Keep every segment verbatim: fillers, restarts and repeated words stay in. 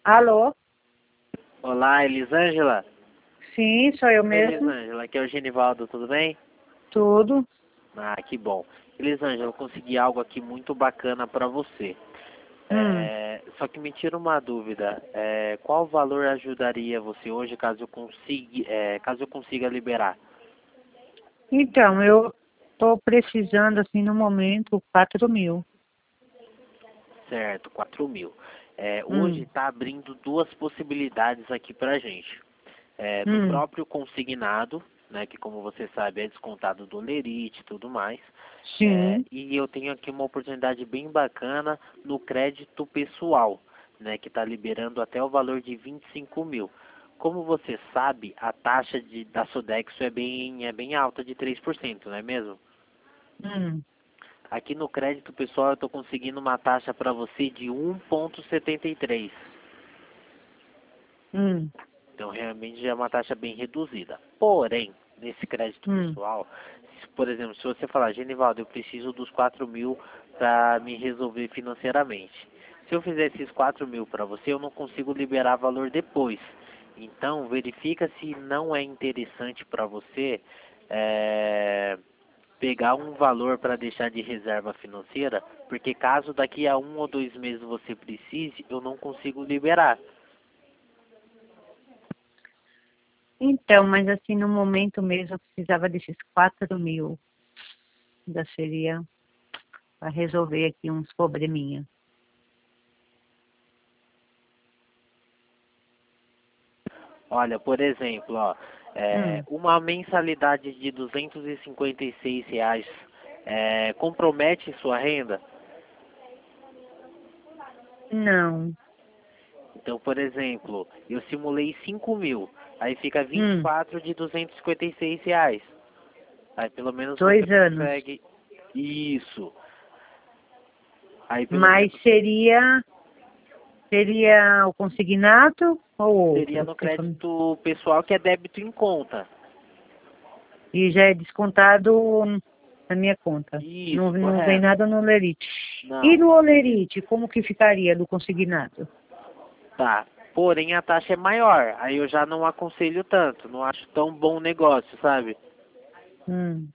Alô? Olá, Elisângela? Sim, sou eu Oi, mesmo. Elisângela, aqui é o Genivaldo, tudo bem? Tudo. Ah, que bom. Elisângela, eu consegui algo aqui muito bacana para você. Hum. É, só que me tira uma dúvida. É, qual valor ajudaria você hoje caso eu consiga, é, caso eu consiga liberar? Então, eu tô precisando, assim, no momento, quatro mil. Certo, quatro mil. É, hoje Hum. está abrindo duas possibilidades aqui para gente. É, no Hum. próprio consignado, né, que como você sabe é descontado do lerite e tudo mais. É, Sim. e eu tenho aqui uma oportunidade bem bacana no crédito pessoal, né, que está liberando até o valor de vinte e cinco mil. Como você sabe, a taxa de, da Sodexo é bem, é bem alta, de três por cento, não é mesmo? Hum. Aqui no crédito pessoal eu estou conseguindo uma taxa para você de um vírgula setenta e três. Hum. Então realmente já é uma taxa bem reduzida. Porém, nesse crédito Hum. pessoal, se, por exemplo, se você falar, Genivaldo, eu preciso dos quatro mil para me resolver financeiramente. Se eu fizer esses quatro mil para você, eu não consigo liberar valor depois. Então, verifica se não é interessante para você é, pegar um valor para deixar de reserva financeira, porque caso daqui a um ou dois meses você precise, eu não consigo liberar. Então, mas assim, no momento mesmo, eu precisava desses quatro mil. Ainda seria para resolver aqui uns probleminha. Olha, por exemplo, ó, é, Hum. uma mensalidade de duzentos e cinquenta e seis reais é, compromete sua renda? Não. Então, por exemplo, eu simulei cinco mil, aí fica vinte e Hum. quatro de duzentos e cinquenta e seis reais. Aí pelo menos você Dois anos. consegue isso. Aí pelo Mas menos seria, seria o consignado ou seria outro? no Você falou. crédito pessoal que é débito em conta. E já é descontado na minha conta. Não, Isso, não vem correto. nada no Olerite. E Não, no Olerite, como que ficaria do consignado? tá. Porém a taxa é maior. Aí eu já não aconselho tanto, não acho tão bom negócio, sabe? Hum.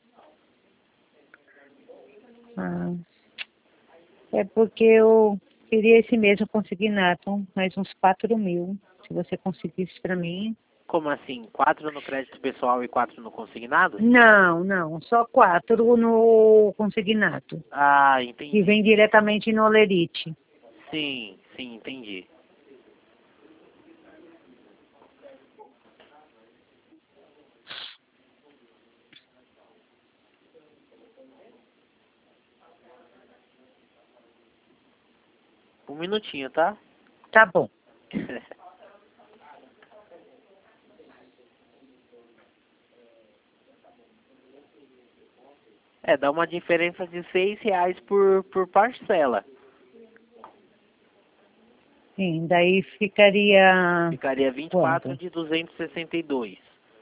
Ah, é porque eu queria esse mesmo consignado, mais uns quatro mil. Se você conseguisse para mim. Como assim? Quatro no crédito pessoal e quatro no consignado? Não, não, só quatro no consignado, Ah, que vem entendi. diretamente no Olerite. Sim, sim, entendi. Um minutinho, tá? Tá bom. É, dá uma diferença de seis reais por, por parcela. Sim, daí ficaria Ficaria vinte e quatro quanto? de duzentos e sessenta e dois.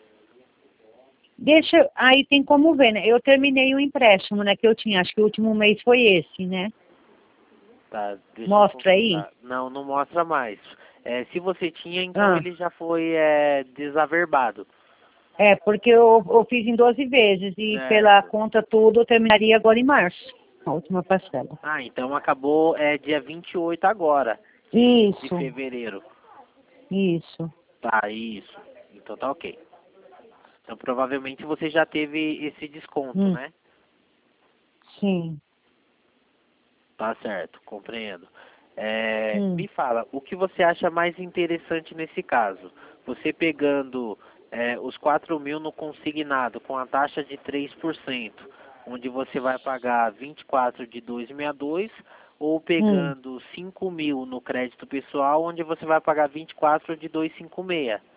Deixa, aí tem como ver, né? Eu terminei o empréstimo, né, que eu tinha, acho que o último mês foi esse, né? Tá, deixa eu Mostra aí. consultar. Não, não mostra mais. É, se você tinha, então Ah, ele já foi é, desaverbado. é, porque eu, eu fiz em doze vezes e pela Certo. conta tudo eu terminaria agora em março, a última parcela. Ah, então acabou é, dia vinte e oito agora, de, de Isso, fevereiro. isso. Tá, isso. Então tá ok. Então provavelmente você já teve esse desconto, Hum, né? sim. Tá certo, compreendo. É, Hum. me fala, o que você acha mais interessante nesse caso? Você pegando é, os quatro mil no consignado com a taxa de três por cento, onde você vai pagar vinte e quatro de duzentos e sessenta e dois, ou Hum. pegando cinco mil no crédito pessoal, onde você vai pagar vinte e quatro de duzentos e cinquenta e seis?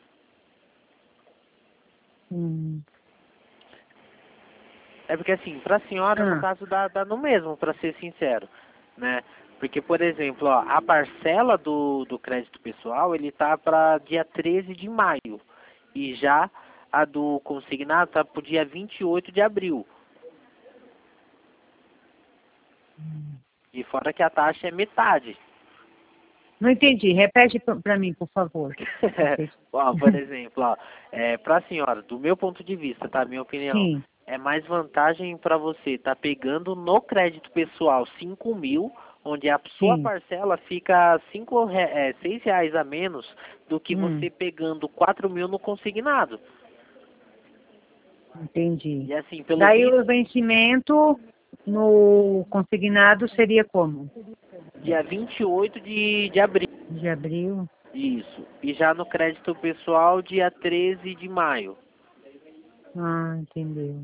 Hum. É porque assim, para a senhora, no Ah, caso, dá, dá no mesmo, para ser sincero, né? Porque, por exemplo, ó, a parcela do, do crédito pessoal, ele tá para dia treze de maio. E já a do consignado tá para o dia vinte e oito de abril. E fora que a taxa é metade. Não entendi. Repete para mim, por favor. Ó, por exemplo, ó, é, para a senhora, do meu ponto de vista, tá? Minha opinião, Sim. é mais vantagem para você tá pegando no crédito pessoal cinco mil, onde a sua Sim. parcela fica cinco, re- é, seis reais a menos do que Hum, você pegando quatro mil no consignado. entendi. E assim, pelo Daí visto, o vencimento no consignado seria como? dia vinte e oito de, de abril. De abril? Isso. E já no crédito pessoal, dia treze de maio. Ah, entendeu.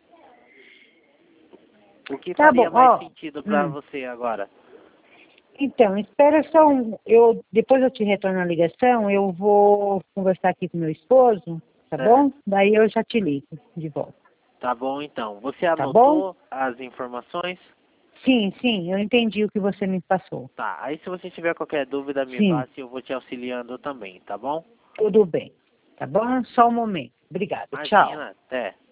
O que Tá bom, faria mais ó. sentido para Hum. você agora? Então, espera só um. Eu, depois eu te retorno a ligação, eu vou conversar aqui com meu esposo, tá Certo. bom? Daí eu já te ligo de volta. Tá bom, então. Você Tá bom? anotou as informações? Sim, sim, eu entendi o que você me passou. Tá. Aí se você tiver qualquer dúvida, me Sim, passe e eu vou te auxiliando também, tá bom? tudo bem. Tá bom? Só um momento. Obrigada. Tchau. Imagina. Até.